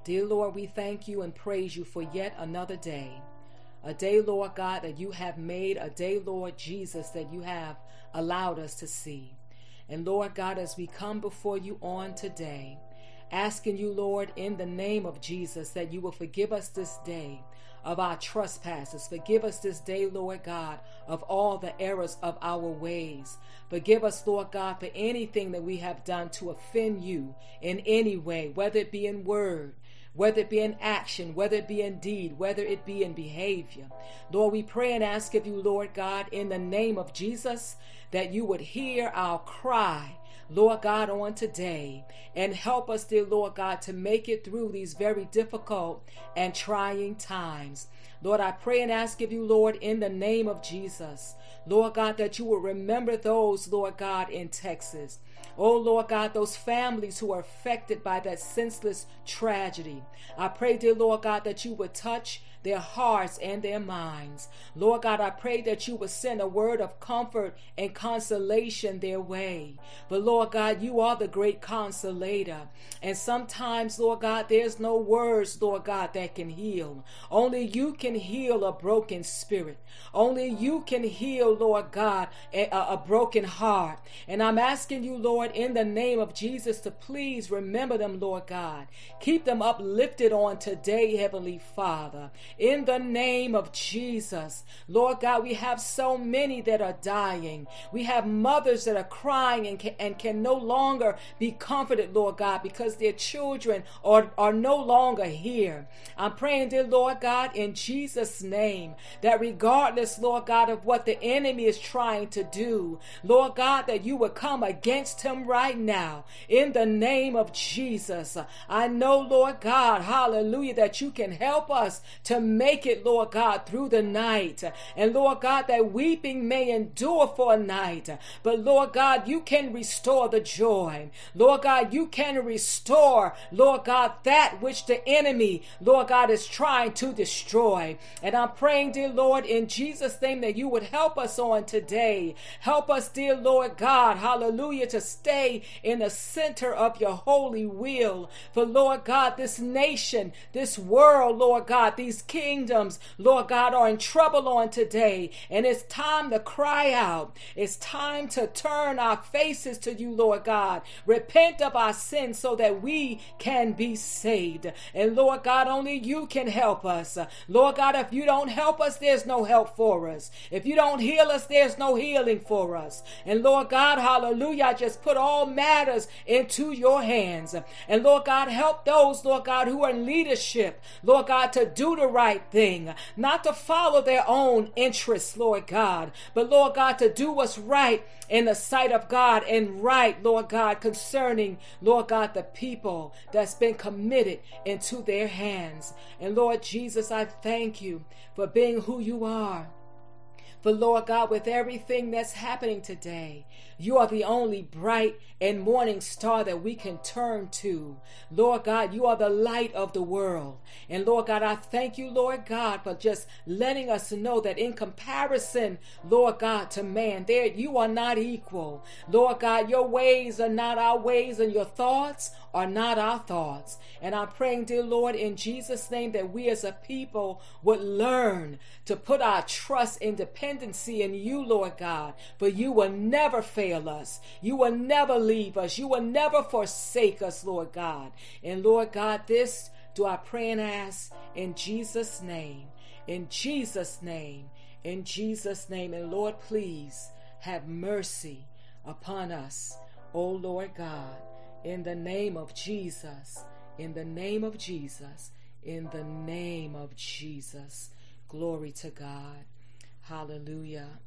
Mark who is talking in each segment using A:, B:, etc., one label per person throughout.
A: Dear Lord, we thank you and praise you for yet another day. A day, Lord God, that you have made. A day, Lord Jesus, that you have allowed us to see. And Lord God, as we come before you on today, asking you, Lord, in the name of Jesus, that you will forgive us this day of our trespasses. Forgive us this day, Lord God, of all the errors of our ways. Forgive us, Lord God, for anything that we have done to offend you in any way, whether it be in word, whether it be in action, whether it be in deed, whether it be in behavior. Lord, we pray and ask of you, Lord God, in the name of Jesus, that you would hear our cry, Lord God, on today, and help us, dear Lord God, to make it through these very difficult and trying times. Lord, I pray and ask of you, Lord, in the name of Jesus, Lord God, that you will remember those, Lord God, in Texas. Oh, Lord God, those families who are affected by that senseless tragedy. I pray, dear Lord God, that you would touch their hearts and their minds. Lord God, I pray that you would send a word of comfort and consolation their way. But Lord God, you are the great consolator. And sometimes, Lord God, there's no words, Lord God, that can heal. Only you can heal a broken spirit. Only you can heal, Lord God, a broken heart. And I'm asking you, Lord, in the name of Jesus, to please remember them, Lord God. Keep them uplifted on today, Heavenly Father. In the name of Jesus, Lord God, we have so many that are dying. We have mothers that are crying and can no longer be comforted, Lord God, because their children are no longer here. I'm praying, dear Lord God, in Jesus' name, that regardless, Lord God, of what the enemy is trying to do, Lord God, that you would come against him right now. In the name of Jesus, I know, Lord God, hallelujah, that you can help us to make it, Lord God, through the night. And Lord God, that weeping may endure for a night. But Lord God, you can restore the joy. Lord God, you can restore, Lord God, that which the enemy, Lord God, is trying to destroy. And I'm praying, dear Lord, in Jesus' name, that you would help us on today. Help us, dear Lord God, hallelujah, to stay in the center of your holy will. For Lord God, this nation, this world, Lord God, these kingdoms, Lord God, are in trouble on today. And it's time to cry out. It's time to turn our faces to you, Lord God. Repent of our sins so that we can be saved. And Lord God, only you can help us. Lord God, if you don't help us, there's no help for us. If you don't heal us, there's no healing for us. And Lord God, hallelujah, I just put all matters into your hands. And Lord God, help those, Lord God, who are in leadership, Lord God, to do the right thing, not to follow their own interests, Lord God, but Lord God, to do what's right in the sight of God and right, Lord God, concerning, Lord God, the people that's been committed into their hands. And Lord Jesus, I thank you for being who you are. For Lord God, with everything that's happening today, you are the only bright and morning star that we can turn to. Lord God, you are the light of the world. And Lord God, I thank you, Lord God, for just letting us know that in comparison, Lord God, to man, there you are not equal. Lord God, your ways are not our ways, and your thoughts are not our thoughts. And I'm praying, dear Lord, in Jesus' name, that we as a people would learn to put our trust and dependency in you, Lord God, for you will never fail us. You will never leave us. You will never forsake us, Lord God. And Lord God, this do I pray and ask in Jesus' name, in Jesus' name, in Jesus' name. And Lord, please have mercy upon us, oh Lord God, in the name of Jesus, in the name of Jesus, in the name of Jesus. Glory to God. Hallelujah.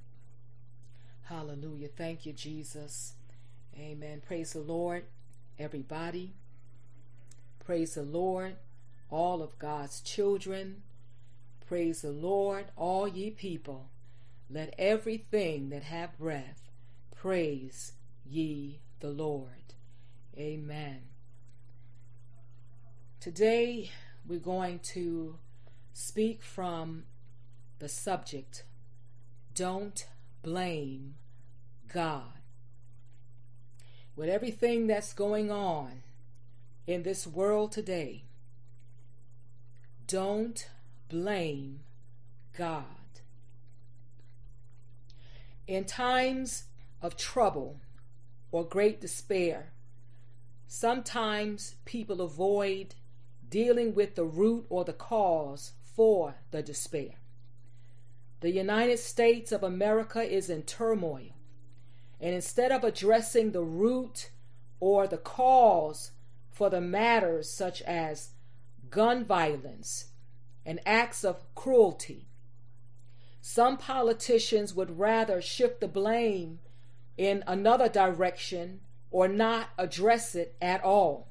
A: Hallelujah. Thank you, Jesus. Amen. Praise the Lord, everybody. Praise the Lord, all of God's children. Praise the Lord, all ye people. Let everything that have breath praise ye the Lord. Amen. Today we're going to speak from the subject, don't blame God. With everything that's going on in this world today, don't blame God. In times of trouble or great despair, sometimes people avoid dealing with the root or the cause for the despair. The United States of America is in turmoil, and instead of addressing the root or the cause for the matters such as gun violence and acts of cruelty, some politicians would rather shift the blame in another direction or not address it at all.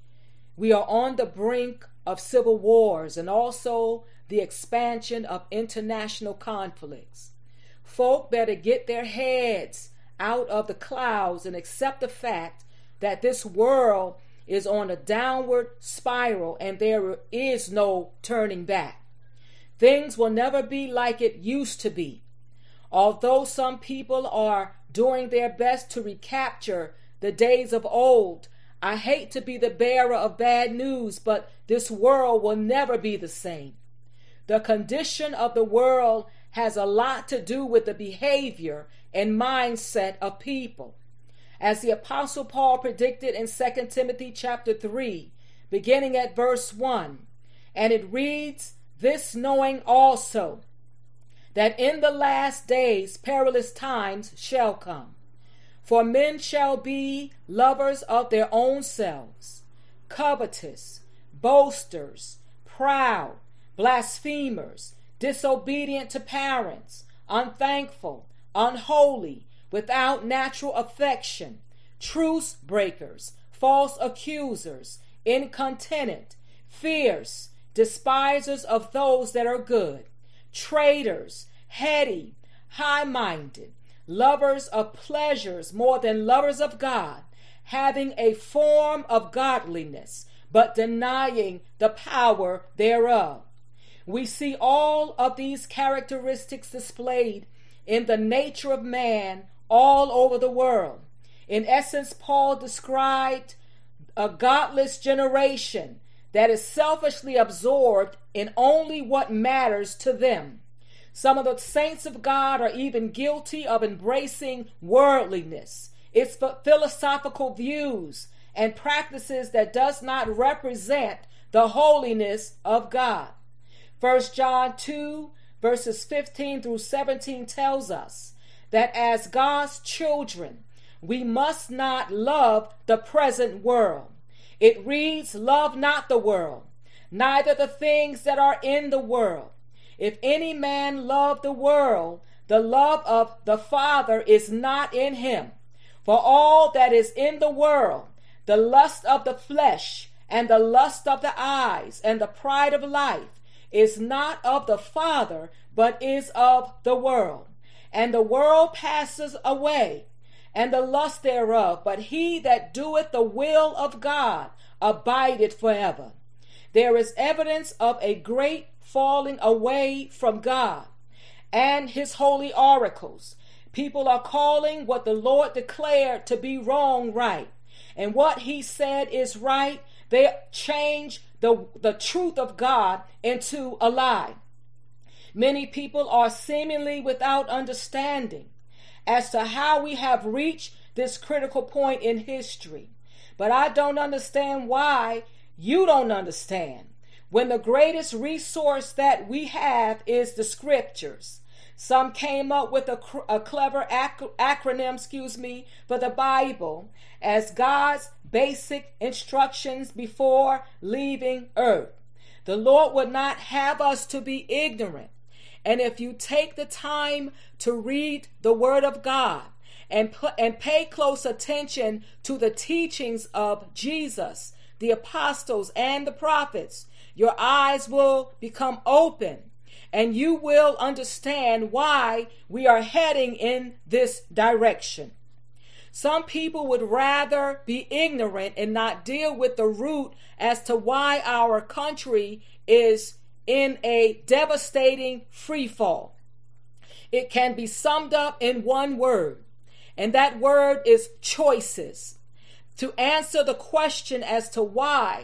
A: We are on the brink of civil wars and also the expansion of international conflicts. Folk better get their heads out of the clouds and accept the fact that this world is on a downward spiral and there is no turning back. Things will never be like it used to be. Although some people are doing their best to recapture the days of old, I hate to be the bearer of bad news, but this world will never be the same. The condition of the world has a lot to do with the behavior and mindset of people. As the Apostle Paul predicted in 2 Timothy chapter 3, beginning at verse 1, and it reads, "This knowing also, that in the last days perilous times shall come. For men shall be lovers of their own selves, covetous, boasters, proud, blasphemers, disobedient to parents, unthankful, unholy, without natural affection, truce breakers, false accusers, incontinent, fierce, despisers of those that are good, traitors, heady, high-minded, lovers of pleasures more than lovers of God, having a form of godliness, but denying the power thereof." We see all of these characteristics displayed in the nature of man all over the world. In essence, Paul described a godless generation that is selfishly absorbed in only what matters to them. Some of the saints of God are even guilty of embracing worldliness, its philosophical views and practices that does not represent the holiness of God. 1 John 2 verses 15 through 17 tells us that as God's children, we must not love the present world. It reads, "Love not the world, neither the things that are in the world. If any man love the world, the love of the Father is not in him. For all that is in the world, the lust of the flesh, and the lust of the eyes, and the pride of life, is not of the Father, but is of the world. And the world passes away, and the lust thereof, but he that doeth the will of God abideth forever." There is evidence of a great falling away from God and his holy oracles. People are calling what the Lord declared to be wrong right, and what he said is right. They change the truth of God into a lie. Many people are seemingly without understanding as to how we have reached this critical point in history. But I don't understand why you don't understand, when the greatest resource that we have is the scriptures. Some came up with a clever acronym, for the Bible as God's basic instructions before leaving earth. The Lord would not have us to be ignorant. And if you take the time to read the Word of God and pay close attention to the teachings of Jesus, the apostles, and the prophets, your eyes will become open and you will understand why we are heading in this direction. Some people would rather be ignorant and not deal with the root as to why our country is in a devastating free fall. It can be summed up in one word, and that word is choices. To answer the question as to why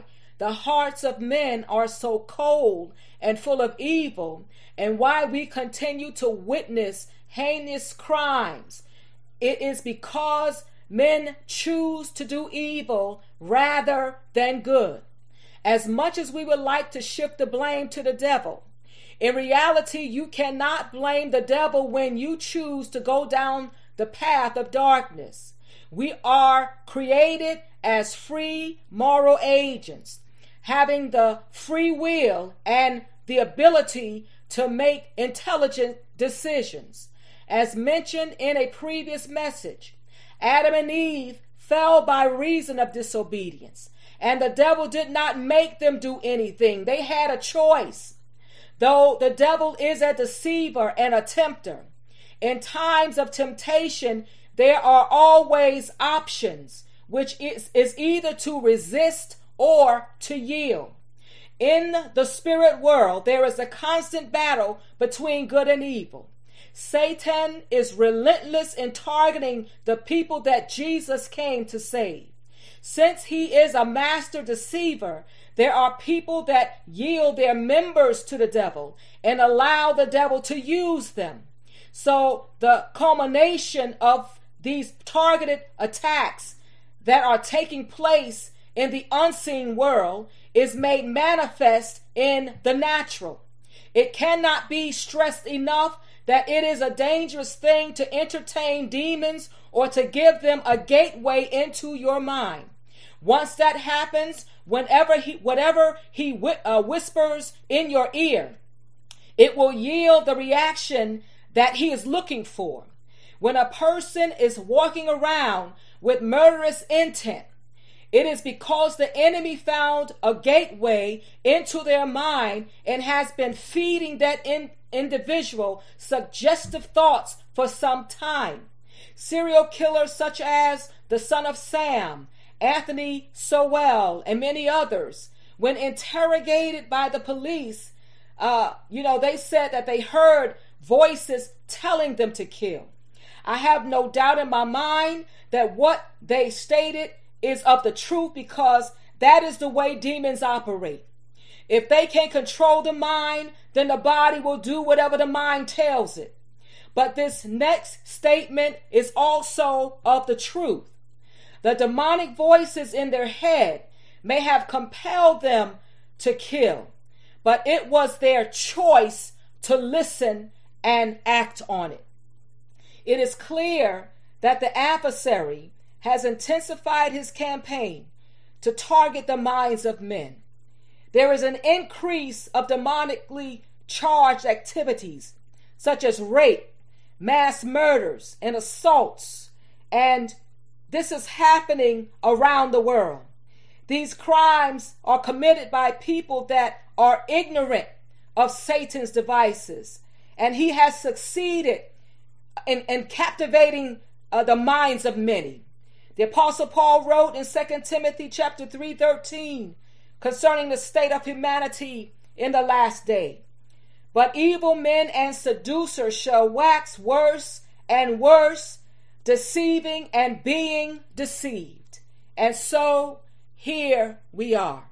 A: the hearts of men are so cold and full of evil, and why we continue to witness heinous crimes, it is because men choose to do evil rather than good. As much as we would like to shift the blame to the devil, in reality, you cannot blame the devil when you choose to go down the path of darkness. We are created as free moral agents, having the free will and the ability to make intelligent decisions. As mentioned in a previous message, Adam and Eve fell by reason of disobedience, and the devil did not make them do anything. They had a choice. Though the devil is a deceiver and a tempter, in times of temptation, there are always options, which is either to resist or to yield. In the spirit world, there is a constant battle between good and evil. Satan is relentless in targeting the people that Jesus came to save. Since he is a master deceiver, there are people that yield their members to the devil and allow the devil to use them. So the culmination of these targeted attacks that are taking place in the unseen world is made manifest in the natural. It cannot be stressed enough that it is a dangerous thing to entertain demons or to give them a gateway into your mind. Once that happens, whatever he whispers in your ear, it will yield the reaction that he is looking for. When a person is walking around with murderous intent, it is because the enemy found a gateway into their mind and has been feeding that individual suggestive thoughts for some time. Serial killers such as the son of Sam, Anthony Sowell, and many others, when interrogated by the police, they said that they heard voices telling them to kill. I have no doubt in my mind that what they stated is of the truth, because that is the way demons operate. If they can control the mind, then the body will do whatever the mind tells it. But this next statement is also of the truth. The demonic voices in their head may have compelled them to kill, but it was their choice to listen and act on it. It is clear that the adversary has intensified his campaign to target the minds of men. There is an increase of demonically charged activities such as rape, mass murders, and assaults, and this is happening around the world. These crimes are committed by people that are ignorant of Satan's devices, and he has succeeded in captivating the minds of many. The Apostle Paul wrote in 2 Timothy chapter 3:13 concerning the state of humanity in the last day. But evil men and seducers shall wax worse and worse, deceiving and being deceived. And so here we are.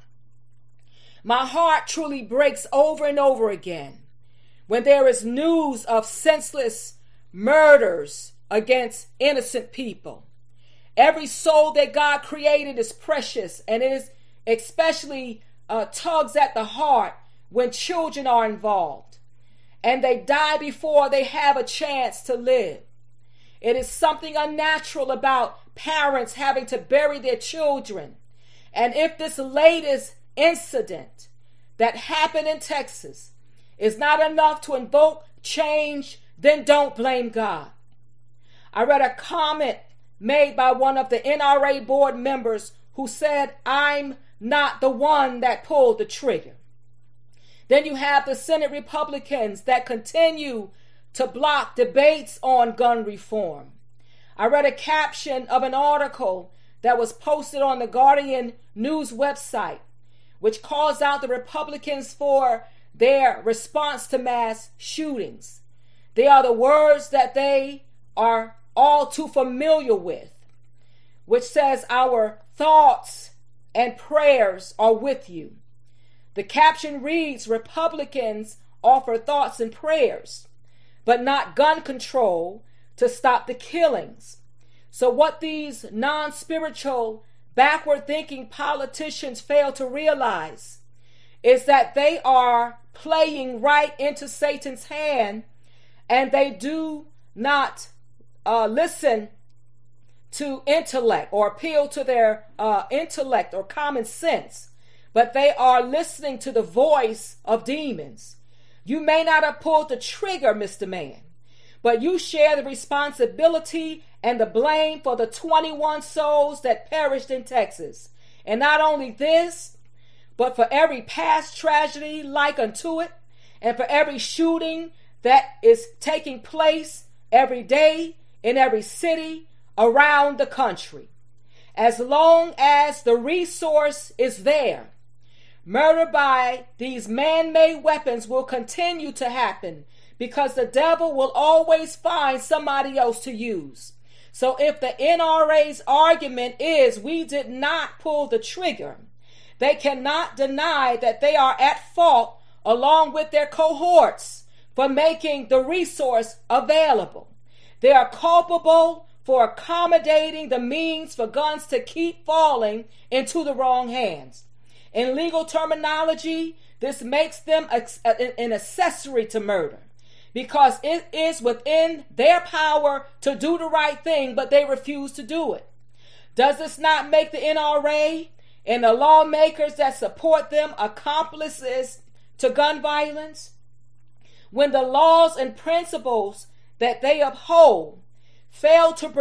A: My heart truly breaks over and over again when there is news of senseless murders against innocent people. Every soul that God created is precious, and it is especially tugs at the heart when children are involved and they die before they have a chance to live. It is something unnatural about parents having to bury their children. And if this latest incident that happened in Texas is not enough to invoke change, then don't blame God. I read a comment made by one of the NRA board members who said, "I'm not the one that pulled the trigger." Then you have the Senate Republicans that continue to block debates on gun reform. I read a caption of an article that was posted on the Guardian News website, which calls out the Republicans for their response to mass shootings. They are the words that they are all too familiar with, which says our thoughts and prayers are with you. The caption reads, Republicans offer thoughts and prayers, but not gun control to stop the killings. So what these non-spiritual, backward-thinking politicians fail to realize is that they are playing right into Satan's hand, and they do not listen to intellect or appeal to their intellect or common sense, but they are listening to the voice of demons. You may not have pulled the trigger, Mr. Man, but you share the responsibility and the blame for the 21 souls that perished in Texas. And not only this, but for every past tragedy like unto it, and for every shooting that is taking place every day in every city around the country. As long as the resource is there, murder by these man-made weapons will continue to happen, because the devil will always find somebody else to use. So if the NRA's argument is we did not pull the trigger, they cannot deny that they are at fault along with their cohorts for making the resource available. They are culpable for accommodating the means for guns to keep falling into the wrong hands. In legal terminology, this makes them an accessory to murder, because it is within their power to do the right thing, but they refuse to do it. Does this not make the NRA and the lawmakers that support them accomplices to gun violence? When the laws and principles that they uphold fail to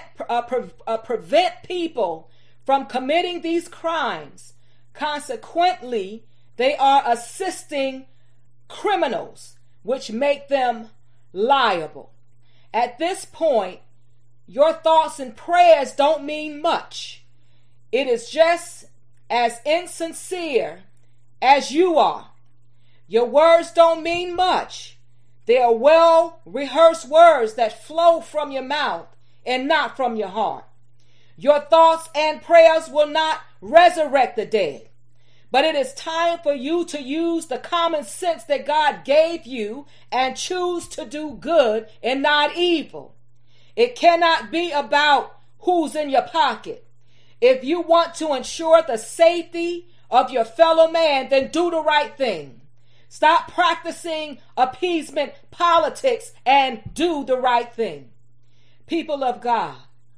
A: prevent people from committing these crimes, consequently, they are assisting criminals, which make them liable. At this point, your thoughts and prayers don't mean much. It is just as insincere as you are. Your words don't mean much. They are well-rehearsed words that flow from your mouth and not from your heart. Your thoughts and prayers will not resurrect the dead. But it is time for you to use the common sense that God gave you and choose to do good and not evil. It cannot be about who's in your pocket. If you want to ensure the safety of your fellow man, then do the right thing. Stop practicing appeasement politics and do the right thing. People of God,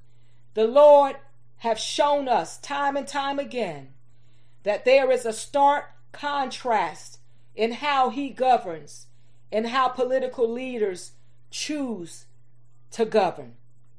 A: the Lord have shown us time and time again that there is a stark contrast in how he governs and how political leaders choose to govern.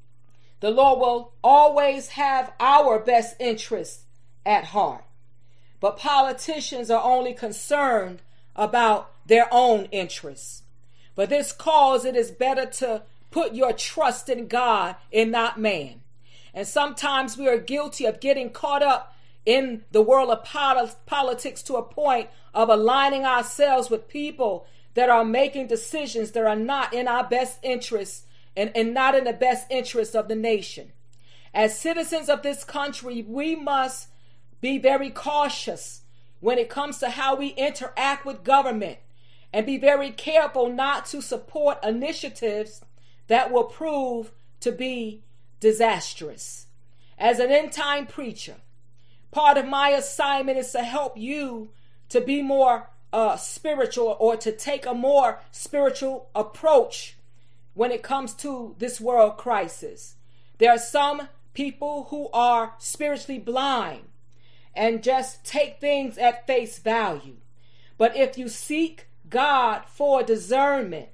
A: The Lord will always have our best interests at heart, but politicians are only concerned about their own interests. For this cause, it is better to put your trust in God and not man. And sometimes we are guilty of getting caught up in the world of politics to a point of aligning ourselves with people that are making decisions that are not in our best interests and not in the best interests of the nation. As citizens of this country, we must be very cautious when it comes to how we interact with government, and be very careful not to support initiatives that will prove to be disastrous. As an end-time preacher, part of my assignment is to help you to be more spiritual, or to take a more spiritual approach when it comes to this world crisis. There are some people who are spiritually blind and just take things at face value. But if you seek God for discernment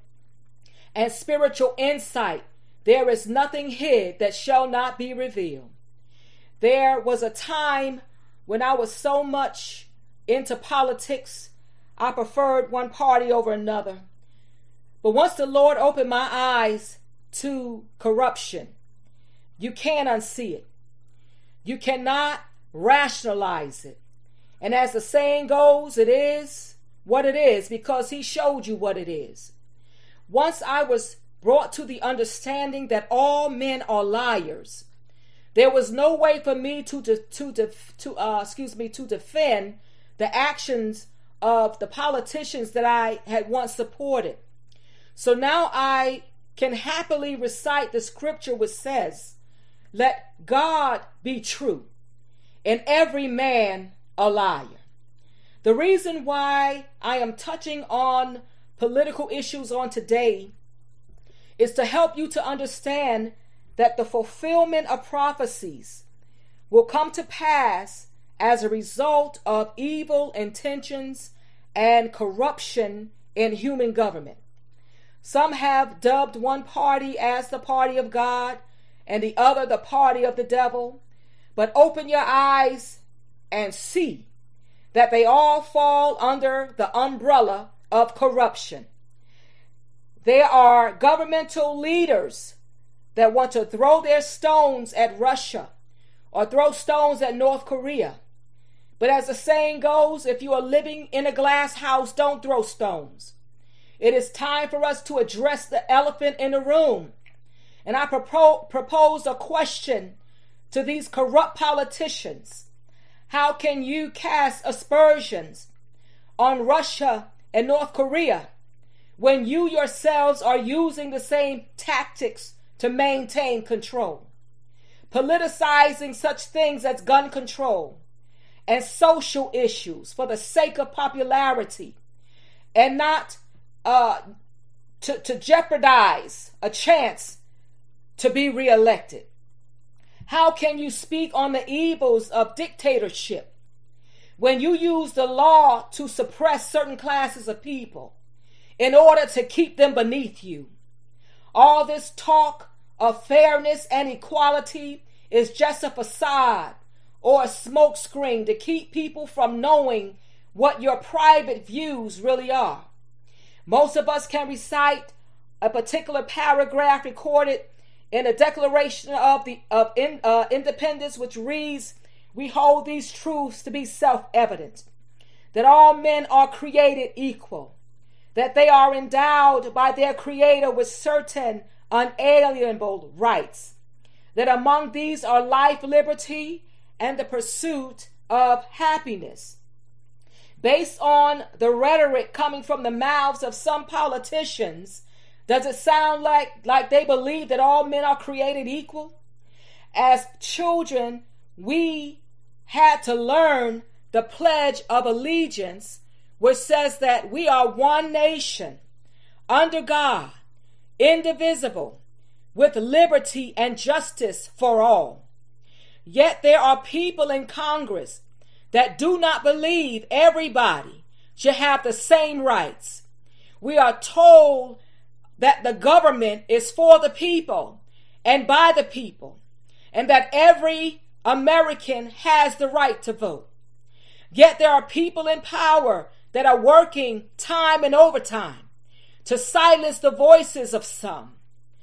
A: and spiritual insight, there is nothing hid that shall not be revealed. There was a time when I was so much into politics, I preferred one party over another. But once the Lord opened my eyes to corruption, you can't unsee it. You cannot rationalize it. And as the saying goes, it is what it is, because he showed you what it is. Once I was brought to the understanding that all men are liars, There was no way for me to defend the actions of the politicians that I had once supported. So now I can happily recite the scripture which says, "Let God be true, and every man a liar." The reason why I am touching on political issues on today is to help you to understand that the fulfillment of prophecies will come to pass as a result of evil intentions and corruption in human government. Some have dubbed one party as the party of God and the other the party of the devil. But open your eyes and see that they all fall under the umbrella of corruption. There are governmental leaders that want to throw their stones at Russia or throw stones at North Korea. But as the saying goes, if you are living in a glass house, don't throw stones. It is time for us to address the elephant in the room. And I propose a question to these corrupt politicians. How can you cast aspersions on Russia and North Korea when you yourselves are using the same tactics to maintain control? Politicizing such things as gun control and social issues for the sake of popularity and not to jeopardize a chance to be reelected. How can you speak on the evils of dictatorship when you use the law to suppress certain classes of people in order to keep them beneath you? All this talk of fairness and equality is just a facade or a smokescreen to keep people from knowing what your private views really are. Most of us can recite a particular paragraph recorded in the Declaration of Independence, which reads, "We hold these truths to be self-evident, that all men are created equal, that they are endowed by their Creator with certain unalienable rights, that among these are life, liberty, and the pursuit of happiness." Based on the rhetoric coming from the mouths of some politicians, does it sound like they believe that all men are created equal? As children, we had to learn the Pledge of Allegiance, which says that we are one nation, under God, indivisible, with liberty and justice for all. Yet there are people in Congress that do not believe everybody should have the same rights. We are told that the government is for the people and by the people, and that every American has the right to vote. Yet there are people in power that are working time and overtime to silence the voices of some.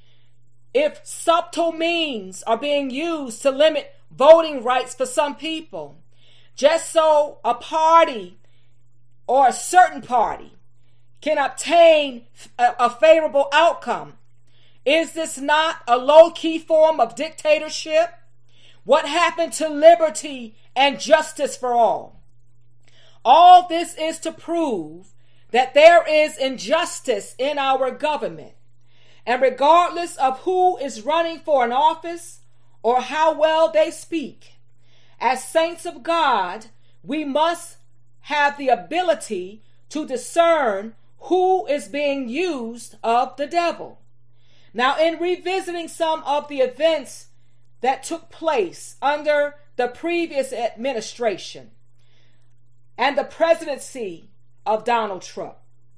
A: If subtle means are being used to limit voting rights for some people, just so a party or a certain party can obtain a favorable outcome, is this not a low-key form of dictatorship? What happened to liberty and justice for all? All this is to prove that there is injustice in our government. And regardless of who is running for an office or how well they speak, as saints of God, we must have the ability to discern who is being used of the devil. Now, in revisiting some of the events that took place under the previous administration and the presidency of Donald Trump,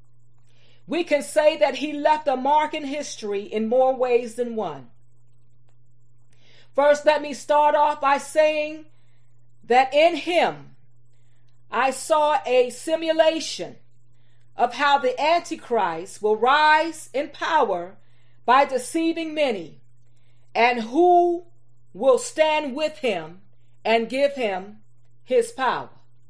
A: we can say that he left a mark in history in more ways than one. First, let me start off by saying that in him, I saw a simulation of how the Antichrist will rise in power by deceiving many, and who will stand with him and give him his power.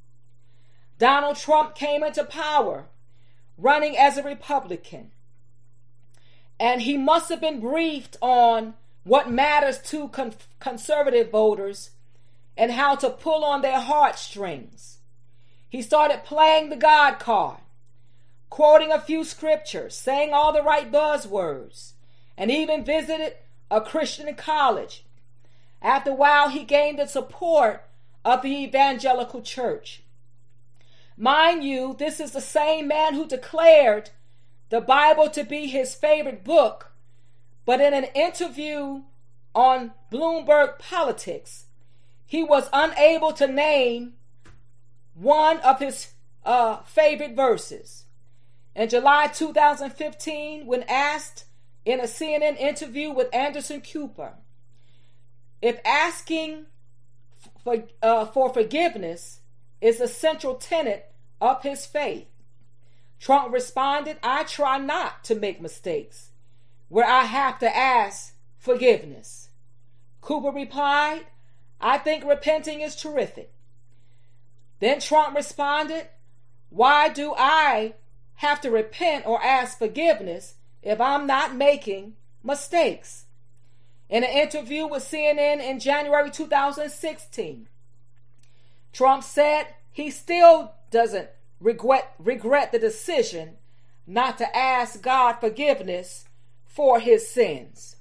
A: Donald Trump came into power running as a Republican, and he must have been briefed on what matters to conservative voters and how to pull on their heartstrings. He started playing the God card, quoting a few scriptures, saying all the right buzzwords, and even visited a Christian college. After a while, he gained the support of the evangelical church. Mind you, this is the same man who declared the Bible to be his favorite book, but in an interview on Bloomberg Politics, he was unable to name one of his favorite verses. In July 2015, when asked in a CNN interview with Anderson Cooper if asking for forgiveness is a central tenet of his faith, Trump responded, "I try not to make mistakes where I have to ask forgiveness." Cooper replied, "I think repenting is terrific." Then Trump responded, "Why do I have to repent or ask forgiveness if I'm not making mistakes?" In an interview with CNN in January 2016, Trump said he still doesn't regret the decision not to ask God forgiveness for his sins.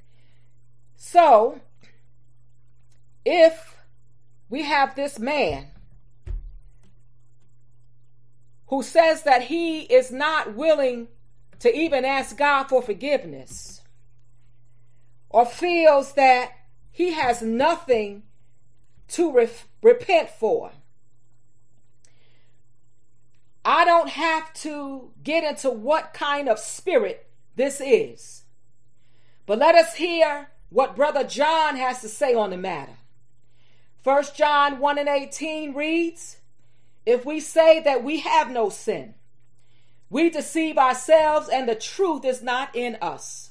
A: So, if we have this man who says that he is not willing to even ask God for forgiveness, or feels that he has nothing to repent for, I don't have to get into what kind of spirit this is. But let us hear what Brother John has to say on the matter. 1 John 1:18 reads, "If we say that we have no sin, we deceive ourselves and the truth is not in us."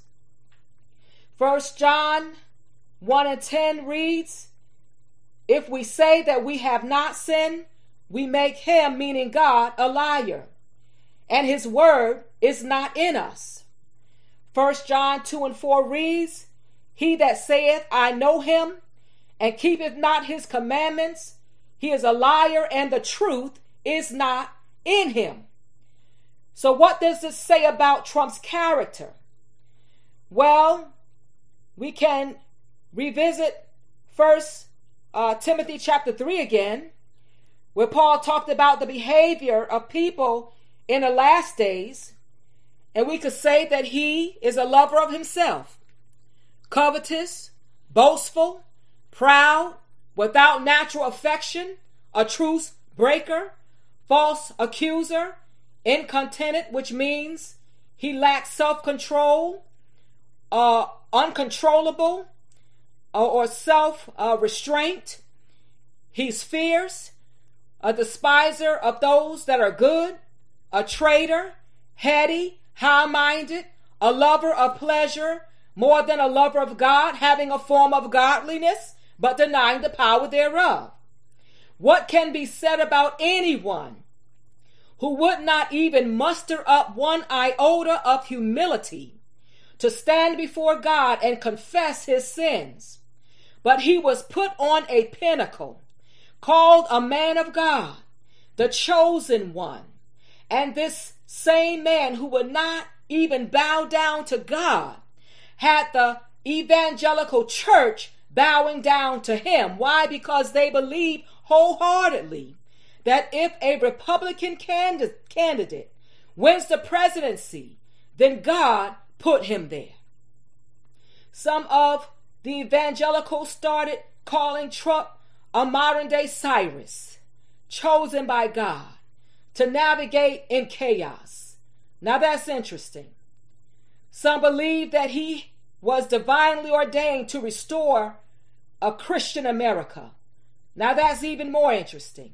A: 1 John 1:10 reads, "If we say that we have not sinned, we make him," meaning God, "a liar, and his word is not in us." 1 John 2:4 reads, "He that saith, I know him, and keepeth not his commandments, he is a liar, and the truth is not in him." So what does this say about Trump's character? Well, we can revisit 1 Timothy chapter 3 again, where Paul talked about the behavior of people in the last days, and we could say that he is a lover of himself, covetous, boastful, proud, without natural affection, a truce breaker, false accuser, incontinent, which means he lacks self-control, uncontrollable, or self-restraint. He's fierce, a despiser of those that are good, a traitor, heady, high-minded, a lover of pleasure more than a lover of God, having a form of godliness, but denying the power thereof. What can be said about anyone who would not even muster up one iota of humility to stand before God and confess his sins? But he was put on a pinnacle, called a man of God, the chosen one. And this same man who would not even bow down to God had the evangelical church bowing down to him. Why? Because they believe wholeheartedly that if a Republican candidate wins the presidency, then God put him there. Some of the evangelicals started calling Trump a modern-day Cyrus, chosen by God to navigate in chaos. Now that's interesting. Some believe that he was divinely ordained to restore a Christian America. Now that's even more interesting.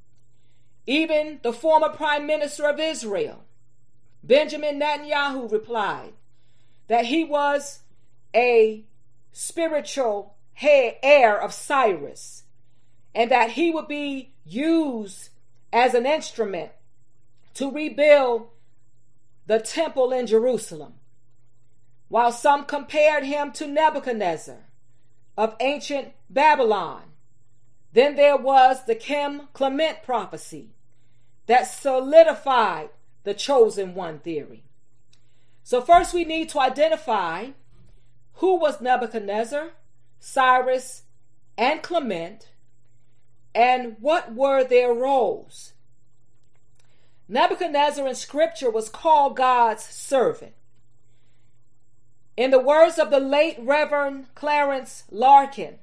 A: Even the former Prime Minister of Israel, Benjamin Netanyahu, replied that he was a spiritual heir of Cyrus, and that he would be used as an instrument to rebuild the temple in Jerusalem. while some compared him to Nebuchadnezzar of ancient Babylon. Then there was the Kim Clement prophecy that solidified the chosen one theory. So first we need to identify who was Nebuchadnezzar, Cyrus, and Clement, and what were their roles. Nebuchadnezzar in Scripture was called God's servant. In the words of the late Reverend Clarence Larkin,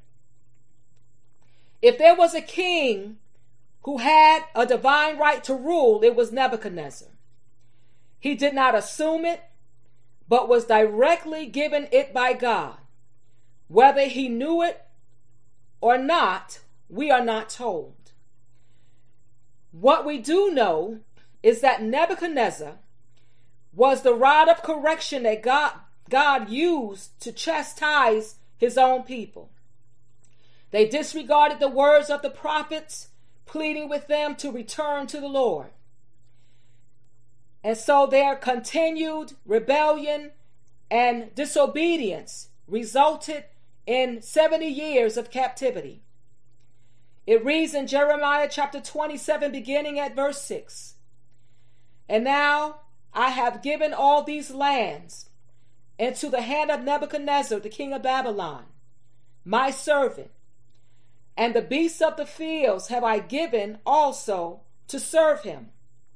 A: if there was a king who had a divine right to rule, it was Nebuchadnezzar. He did not assume it, but was directly given it by God. Whether he knew it or not, we are not told. What we do know is that Nebuchadnezzar was the rod of correction that God used to chastise his own people. They disregarded the words of the prophets, pleading with them to return to the Lord. And so their continued rebellion and disobedience resulted in 70 years of captivity. It reads in Jeremiah chapter 27, beginning at verse 6. And now I have given all these lands into the hand of Nebuchadnezzar, the king of Babylon, my servant, and the beasts of the fields have I given also to serve him.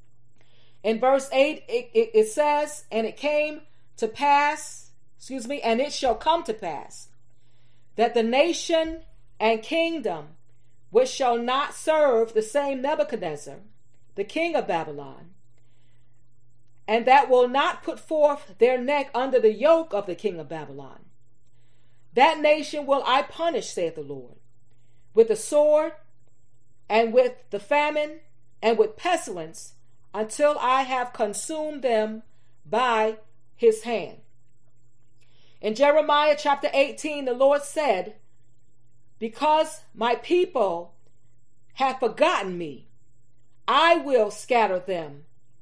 A: In verse 8, it says, and it came to pass, and it shall come to pass, that the nation and kingdom which shall not serve the same Nebuchadnezzar, the king of Babylon, and that will not put forth their neck under the yoke of the king of Babylon, that nation will I punish, saith the Lord, with the sword, and with the famine, and with pestilence, until I have consumed them by his hand. In Jeremiah chapter 18, the Lord said, because my people have forgotten me, I will scatter them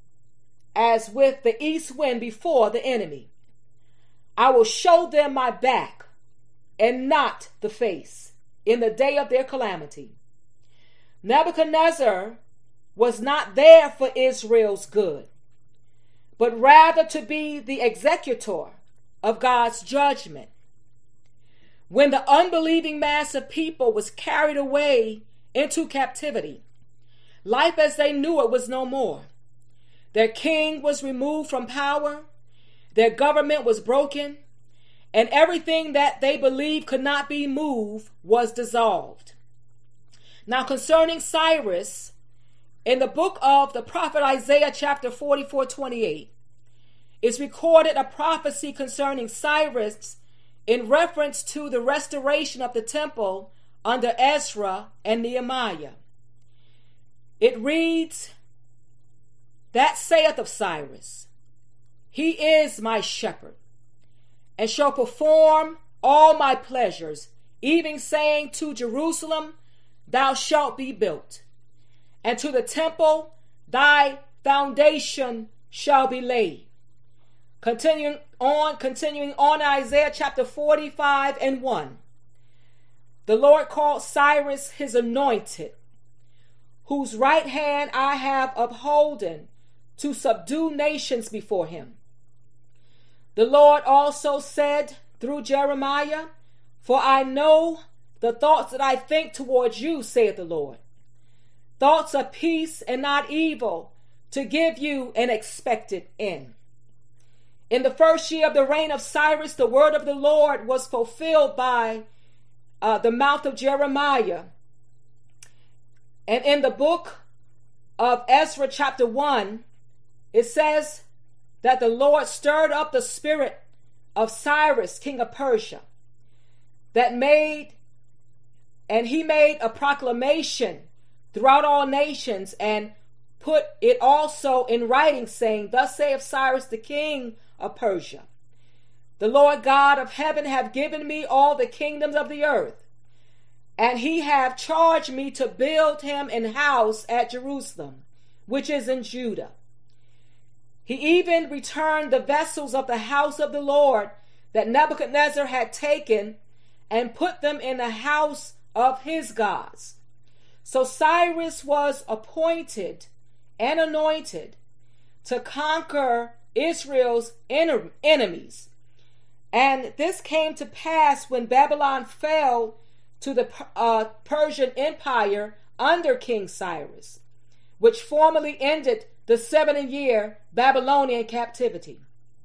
A: as with the east wind before the enemy. I will show them my back and not the face in the day of their calamity. Nebuchadnezzar was not there for Israel's good, but rather to be the executor of God's judgment. When the unbelieving mass of people was carried away into captivity, life as they knew it was no more. Their king was removed from power, their government was broken, and everything that they believed could not be moved was dissolved. Now concerning Cyrus, in the book of the prophet Isaiah chapter 44:28, is recorded a prophecy concerning Cyrus in reference to the restoration of the temple under Ezra and Nehemiah. It reads, that saith of Cyrus, he is my shepherd, and shall perform all my pleasures, even saying to Jerusalem, thou shalt be built, and to the temple thy foundation shall be laid. Continuing on Isaiah chapter 45:1. The Lord called Cyrus his anointed, whose right hand I have upholden to subdue nations before him. The Lord also said through Jeremiah, for I know the thoughts that I think towards you, saith the Lord, thoughts of peace and not evil, to give you an expected end. In the first year of the reign of Cyrus, the word of the Lord was fulfilled by the mouth of Jeremiah. And in the book of Ezra chapter 1, it says that the Lord stirred up the spirit of Cyrus, king of Persia, he made a proclamation throughout all nations and put it also in writing, saying, thus saith Cyrus the king of Persia, the Lord God of heaven have given me all the kingdoms of the earth, and he have charged me to build him an house at Jerusalem, which is in Judah. He even returned the vessels of the house of the Lord that Nebuchadnezzar had taken and put them in the house of his gods. So Cyrus was appointed and anointed to conquer Israel's enemies. And this came to pass when Babylon fell to the Persian Empire under King Cyrus, which formally ended the 70-year Babylonian captivity.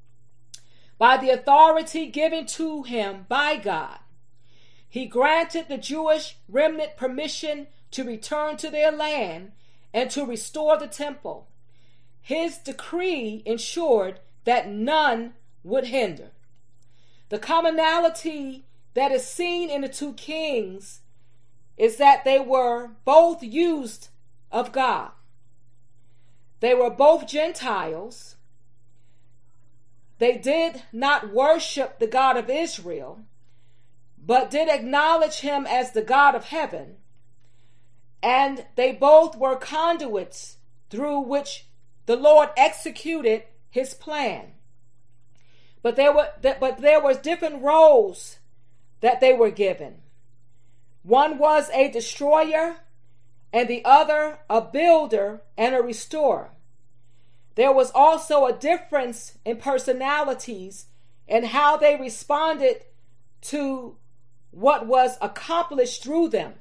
A: By the authority given to him by God, he granted the Jewish remnant permission to return to their land and to restore the temple. His decree ensured that none would hinder. The commonality that is seen in the two kings is that they were both used of God. They were both Gentiles. They did not worship the God of Israel, but did acknowledge him as the God of heaven. And they both were conduits through which the Lord executed his plan. But there were different roles that they were given. One was a destroyer, and the other a builder and a restorer. There was also a difference in personalities and how they responded to what was accomplished through them.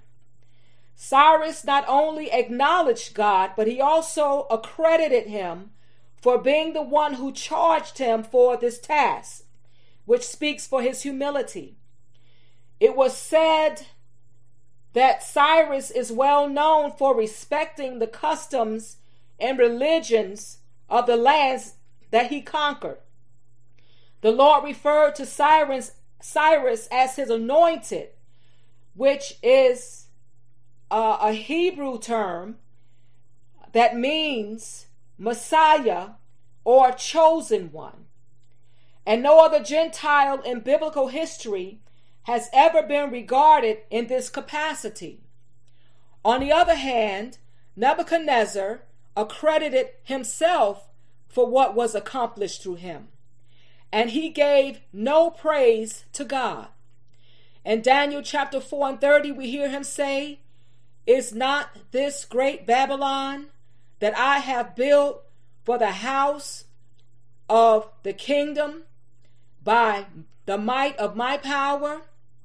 A: Cyrus not only acknowledged God, but he also accredited him for being the one who charged him for this task, which speaks for his humility. It was said that Cyrus is well known for respecting the customs and religions of the lands that he conquered. The Lord referred to Cyrus as his anointed, which is a Hebrew term that means Messiah or chosen one. And no other Gentile in biblical history has ever been regarded in this capacity. On the other hand, Nebuchadnezzar accredited himself for what was accomplished through him, and he gave no praise to God. In Daniel chapter 4 and 30, we hear him say, "Is not this great Babylon that I have built for the house of the kingdom by the might of my power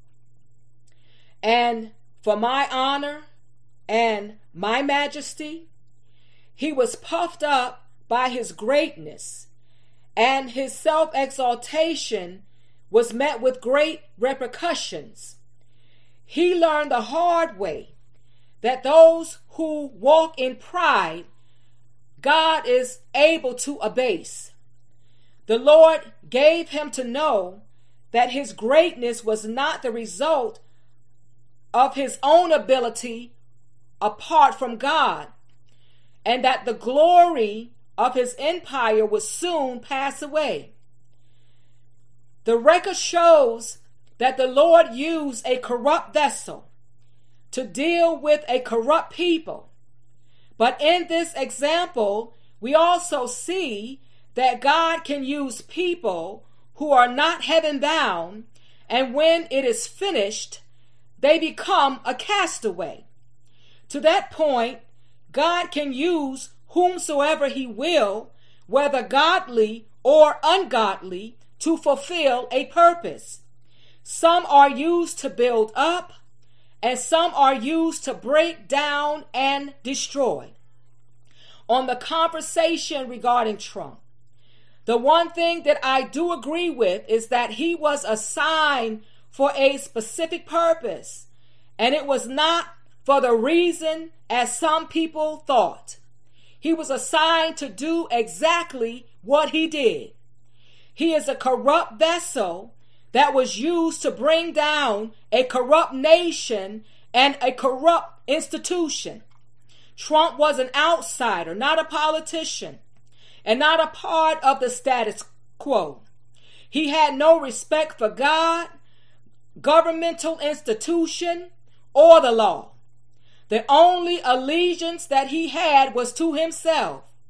A: and for my honor and my majesty?" He was puffed up by his greatness, and his self-exaltation was met with great repercussions. He learned the hard way that those who walk in pride, God is able to abase. The Lord gave him to know that his greatness was not the result of his own ability apart from God, and that the glory of his empire would soon pass away. The record shows that the Lord used a corrupt vessel to deal with a corrupt people. But in this example, we also see that God can use people who are not heaven bound, and when it is finished, they become a castaway. To that point, God can use whomsoever he will, whether godly or ungodly, to fulfill a purpose. Some are used to build up, and some are used to break down and destroy. On the conversation regarding Trump, the one thing that I do agree with is that he was assigned for a specific purpose, and it was not for the reason as some people thought. He was assigned to do exactly what he did. He is a corrupt vessel that was used to bring down a corrupt nation and a corrupt institution. Trump was an outsider, not a politician, and not a part of the status quo. He had no respect for God, governmental institution, or the law. The only allegiance that he had was to himself,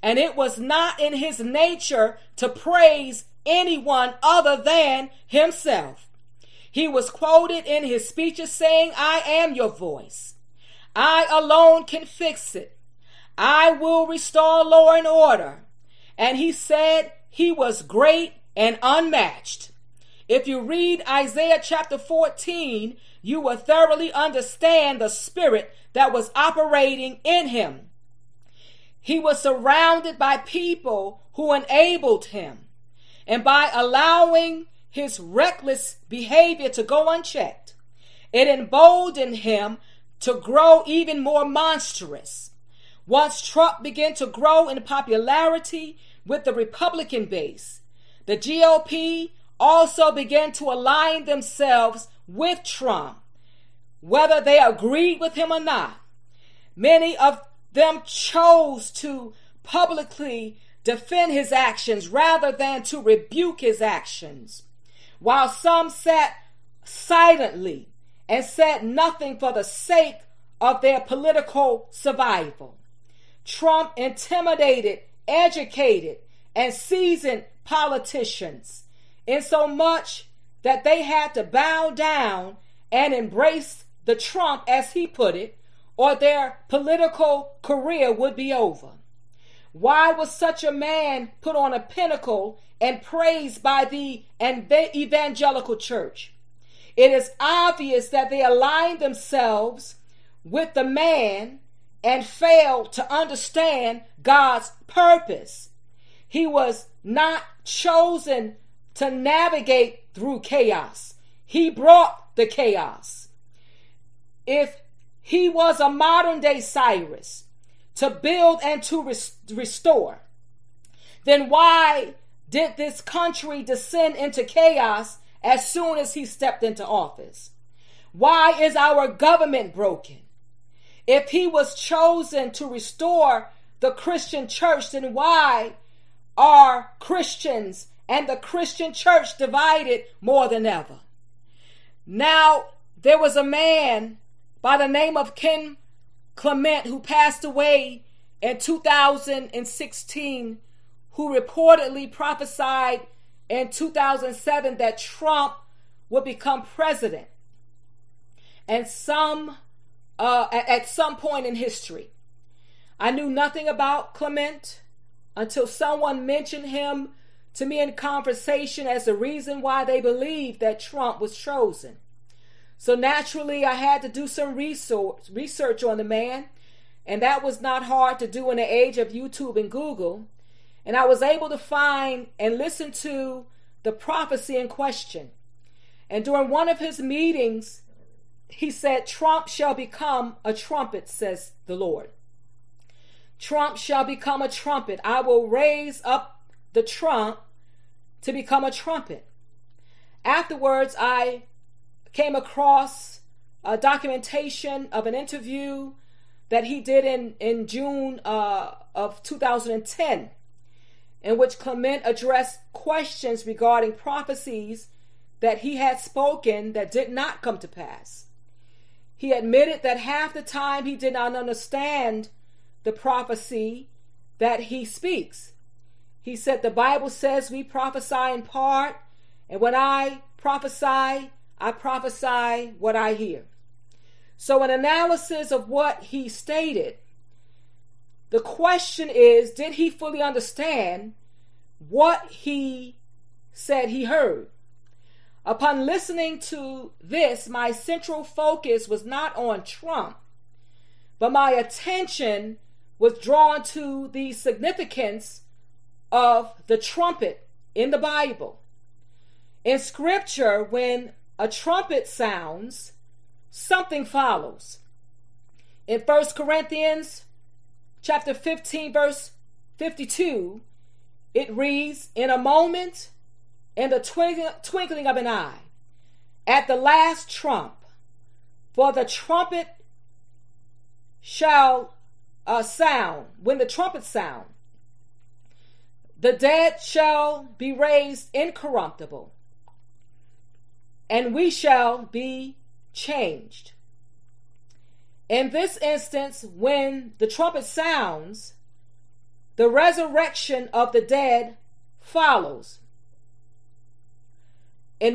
A: and it was not in his nature to praise anyone other than himself. He was quoted in his speeches saying, "I am your voice. I alone can fix it. I will restore law and order." And he said he was great and unmatched. If you read Isaiah chapter 14, you will thoroughly understand the spirit that was operating in him. He was surrounded by people who enabled him, and by allowing his reckless behavior to go unchecked, it emboldened him to grow even more monstrous. Once Trump began to grow in popularity with the Republican base, the GOP also began to align themselves with Trump, whether they agreed with him or not. Many of them chose to publicly defend his actions rather than to rebuke his actions, while some sat silently and said nothing for the sake of their political survival. Trump intimidated, educated, and seasoned politicians insomuch that they had to bow down and embrace the Trump, as he put it, or their political career would be over. Why was such a man put on a pinnacle and praised by the evangelical church? It is obvious that they aligned themselves with the man and failed to understand God's purpose. He was not chosen to navigate through chaos. He brought the chaos. If he was a modern day Cyrus to build and to restore, then why did this country descend into chaos as soon as he stepped into office? Why is our government broken? If he was chosen to restore the Christian church, then why are Christians and the Christian church divided more than ever? Now, there was a man by the name of Ken Clement who passed away in 2016, who reportedly prophesied in 2007 that Trump would become president and at some point in history. I knew nothing about Clement until someone mentioned him to me in conversation as the reason why they believed that Trump was chosen. So naturally, I had to do some research on the man, and that was not hard to do in the age of YouTube and Google. And I was able to find and listen to the prophecy in question. And during one of his meetings, he said, "Trump shall become a trumpet, says the Lord. Trump shall become a trumpet. I will raise up the trump to become a trumpet." Afterwards, I came across a documentation of an interview that he did in June of 2010, in which Clement addressed questions regarding prophecies that he had spoken that did not come to pass. He admitted that half the time he did not understand the prophecy that he speaks. He said, "The Bible says we prophesy in part, and when I prophesy what I hear." So an analysis of what he stated, the question is, did he fully understand what he said he heard? Upon listening to this, my central focus was not on Trump, but my attention was drawn to the significance of the trumpet in the Bible. In Scripture, when a trumpet sounds, something follows. In 1 Corinthians chapter 15, verse 52, it reads, "In a moment, in the twinkling of an eye, at the last trump, for the trumpet shall sound, when the trumpet sound, the dead shall be raised incorruptible, and we shall be changed." In this instance, when the trumpet sounds, the resurrection of the dead follows. In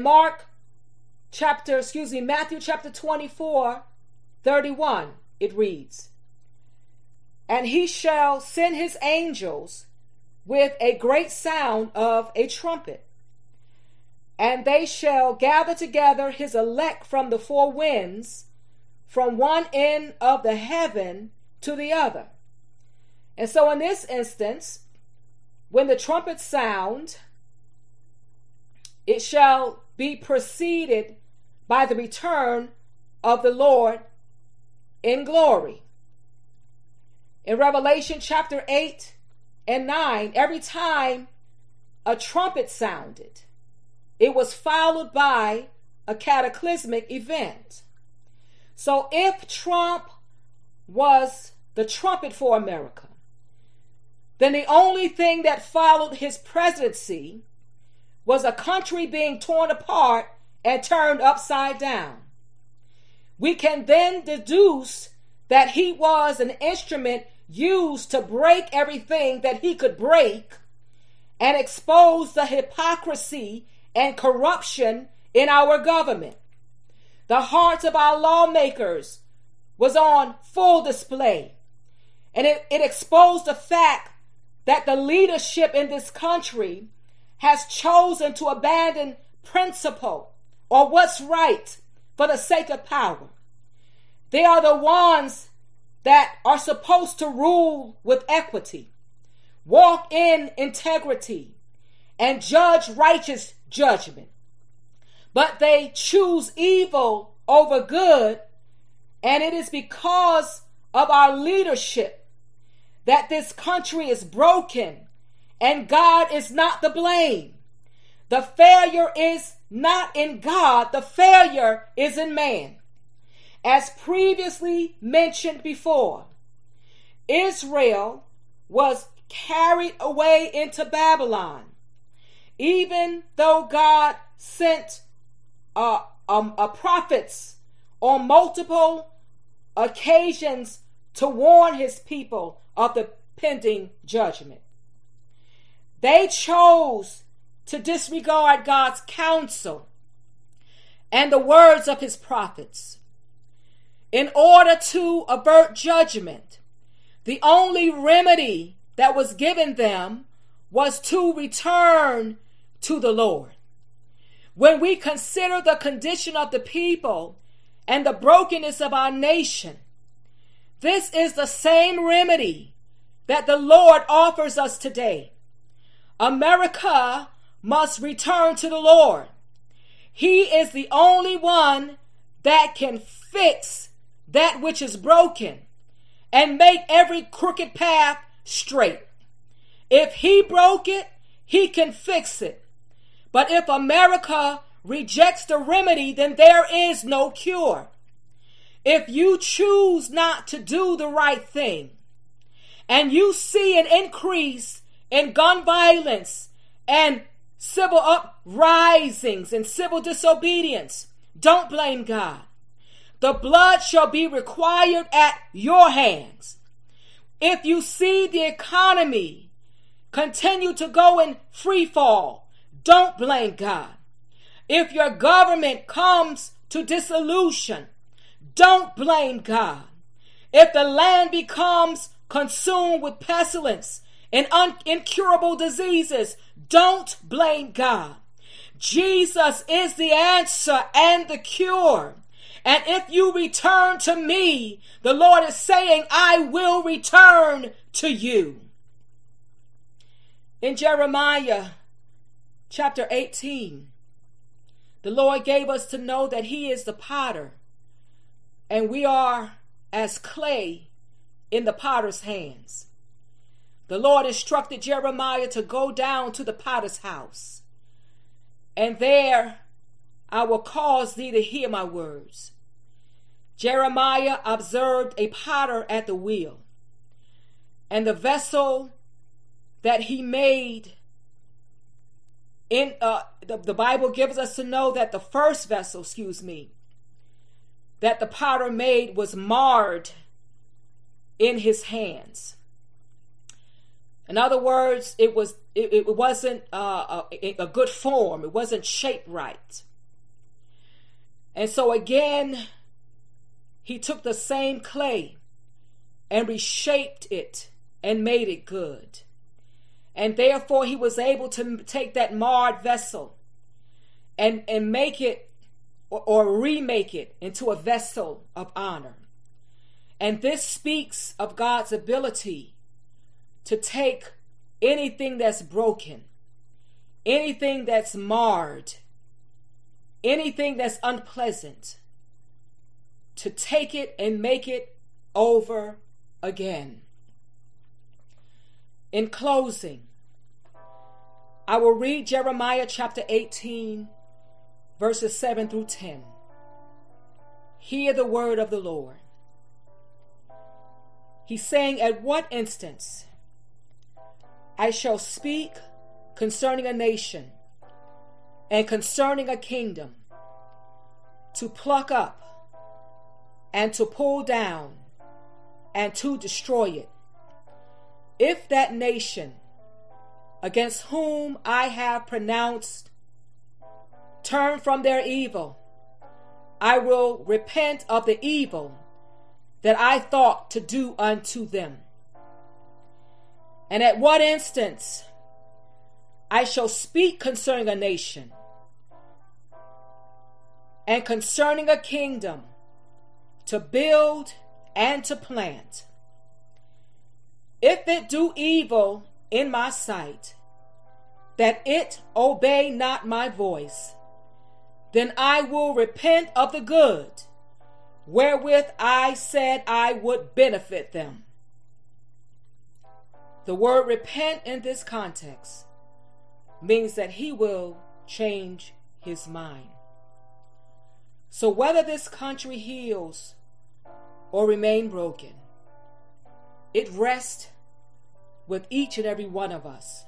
A: Matthew chapter 24, 31, it reads, "And he shall send his angels with a great sound of a trumpet, and they shall gather together his elect from the four winds, from one end of the heaven to the other." And so in this instance, when the trumpets sound, it shall be preceded by the return of the Lord in glory. In Revelation chapter 8 and 9, every time a trumpet sounded, it was followed by a cataclysmic event. So if Trump was the trumpet for America, then the only thing that followed his presidency was a country being torn apart and turned upside down. We can then deduce that he was an instrument used to break everything that he could break and expose the hypocrisy and corruption in our government. The hearts of our lawmakers was on full display, and it exposed the fact that the leadership in this country has chosen to abandon principle or what's right for the sake of power. They are the ones that are supposed to rule with equity, walk in integrity, and judge righteous judgment. But they choose evil over good, and it is because of our leadership that this country is broken, and God is not the blame. The failure is not in God, the failure is in man. As previously mentioned before, Israel was carried away into Babylon, even though God sent prophets on multiple occasions to warn his people of the pending judgment. They chose to disregard God's counsel and the words of his prophets. In order to avert judgment, the only remedy that was given them was to return to the Lord. When we consider the condition of the people and the brokenness of our nation, this is the same remedy that the Lord offers us today. America must return to the Lord. He is the only one that can fix that which is broken and make every crooked path straight. If he broke it, he can fix it. But if America rejects the remedy, then there is no cure. If you choose not to do the right thing, and you see an increase in gun violence and civil uprisings and civil disobedience, don't blame God. The blood shall be required at your hands. If you see the economy continue to go in free fall, don't blame God. If your government comes to dissolution, don't blame God. If the land becomes consumed with pestilence and incurable diseases, don't blame God. Jesus is the answer and the cure. And if you return to me, the Lord is saying, I will return to you. In Jeremiah chapter 18, the Lord gave us to know that he is the potter, and we are as clay in the potter's hands. The Lord instructed Jeremiah to go down to the potter's house, and there I will cause thee to hear my words. Jeremiah observed a potter at the wheel, and the vessel that he made in the Bible gives us to know that the first vessel, that the potter made was marred in his hands. In other words, it wasn't a good form. It wasn't shaped right. And so again, he took the same clay and reshaped it and made it good. And therefore he was able to take that marred vessel and make it or remake it into a vessel of honor. And this speaks of God's ability to take anything that's broken, anything that's marred, anything that's unpleasant, to take it and make it over again. In closing, I will read Jeremiah chapter 18, verses 7 through 10. Hear the word of the Lord. He's saying, at what instance I shall speak concerning a nation and concerning a kingdom, to pluck up and to pull down and to destroy it. If that nation against whom I have pronounced turn from their evil, I will repent of the evil that I thought to do unto them. And at what instance I shall speak concerning a nation and concerning a kingdom, to build and to plant. If it do evil in my sight, that it obey not my voice, then I will repent of the good wherewith I said I would benefit them. The word repent in this context means that he will change his mind. So whether this country heals or remain broken, it rests with each and every one of us.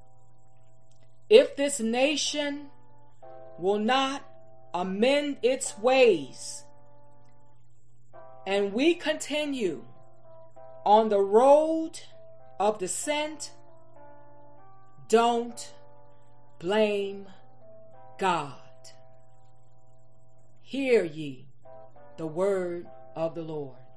A: If this nation will not amend its ways, and we continue on the road of descent, don't blame God. Hear ye the word of the Lord.